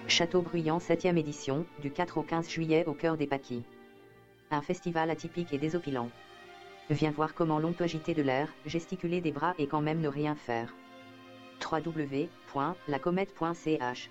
Châteaubriand 7e édition, du 4 au 15 juillet au cœur des Pâquis. Un festival atypique et désopilant. Viens voir comment l'on peut agiter de l'air, gesticuler des bras et quand même ne rien faire. www.lacomète.ch.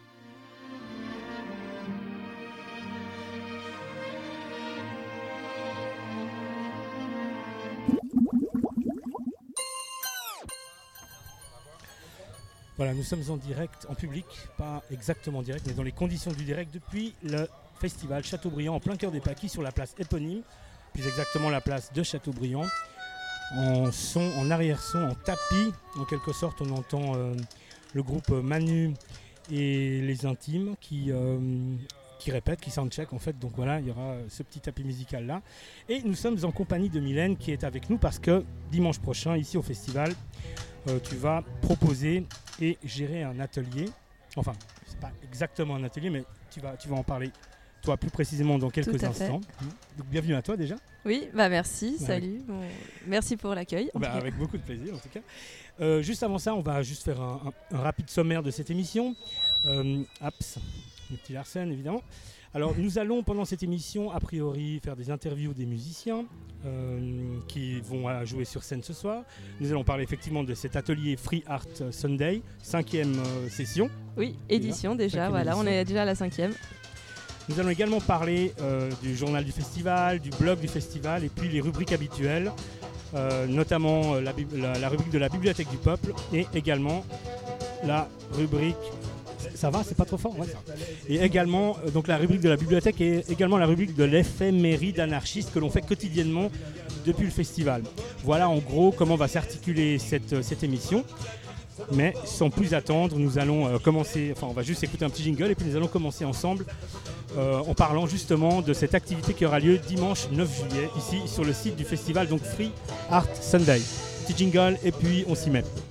Voilà, nous sommes en direct, en public, pas exactement direct, mais dans les conditions du direct depuis le festival Châteaubriand en plein cœur des Pâquis sur la place éponyme, plus exactement la place de Châteaubriand. En son, en arrière-son, en tapis, en quelque sorte, on entend le groupe Manu et les Intimes qui répètent, qui soundcheck en fait. Donc voilà, il y aura ce petit tapis musical là. Et nous sommes en compagnie de Mylène qui est avec nous parce que dimanche prochain, ici au festival, tu vas proposer et gérer un atelier. Enfin, c'est pas exactement un atelier, mais tu vas en parler toi plus précisément dans quelques instants. Donc bienvenue à toi déjà. Oui, merci, salut. Bon, merci pour l'accueil. Avec beaucoup de plaisir en tout cas. Juste avant ça, on va juste faire un rapide sommaire de cette émission. Aps, le petit Larsen évidemment. Alors nous allons pendant cette émission a priori faire des interviews des musiciens qui vont jouer sur scène ce soir. Nous allons parler effectivement de cet atelier Free Art Sunday, 5e session. Oui, édition déjà, voilà, édition. On est déjà à la 5e. Nous allons également parler du journal du festival, du blog du festival et puis les rubriques habituelles, notamment la rubrique de la Bibliothèque du Peuple et également la rubrique... Ça va, c'est pas trop fort, ouais. Et également donc la rubrique de la bibliothèque et également la rubrique de l'éphéméride anarchiste que l'on fait quotidiennement depuis le festival. Voilà en gros comment va s'articuler cette émission. Mais sans plus attendre, nous allons commencer, on va juste écouter un petit jingle et puis nous allons commencer ensemble en parlant justement de cette activité qui aura lieu dimanche 9 juillet ici sur le site du festival, donc Free Art Sunday. Petit jingle et puis on s'y met.